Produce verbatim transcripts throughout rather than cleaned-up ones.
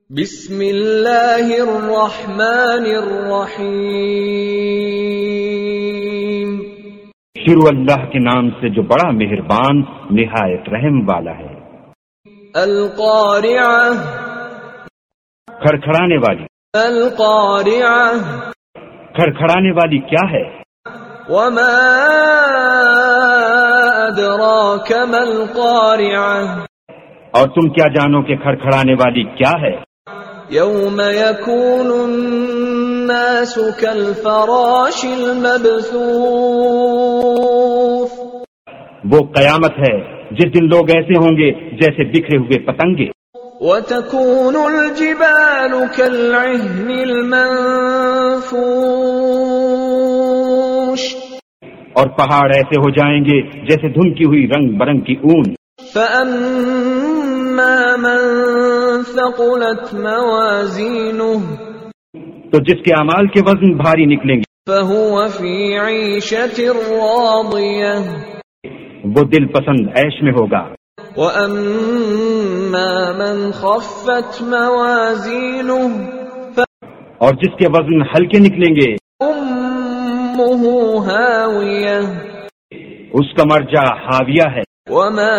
بسم اللہ الرحمن الرحیم۔ شروع اللہ کے نام سے جو بڑا مہربان نہایت رحم والا ہے۔ القارعہ، کھڑکھڑانے والی۔ القارعہ، کھڑکھڑانے والی کیا ہے؟ وما ادراک ما القارعہ، اور تم کیا جانو کہ کھڑکھڑانے والی کیا ہے؟ یوم یکون الناس کالفراش المبثوث، وہ قیامت ہے جس دن لوگ ایسے ہوں گے جیسے بکھرے ہوئے پتنگے۔ وتكون الجبال كالعهن المنفوش، اور پہاڑ ایسے ہو جائیں گے جیسے دھنکی ہوئی رنگ برنگ کی اون۔ فأما من ثقلت موازینه، تو جس کے اعمال کے وزن بھاری نکلیں گے، فهو في عيشة راضية، وہ دل پسند عیش میں ہوگا۔ وأما من خفت موازینه، اور جس کے وزن ہلکے نکلیں گے، فأمه هاوية، اس کا مرجع حاویہ ہے۔ وما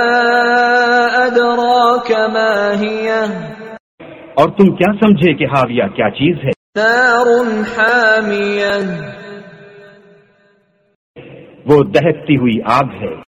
أدراك ما هي، اور تم کیا سمجھے کہ حاویہ کیا چیز ہے؟ نار حامیہ، وہ دہکتی ہوئی آگ ہے۔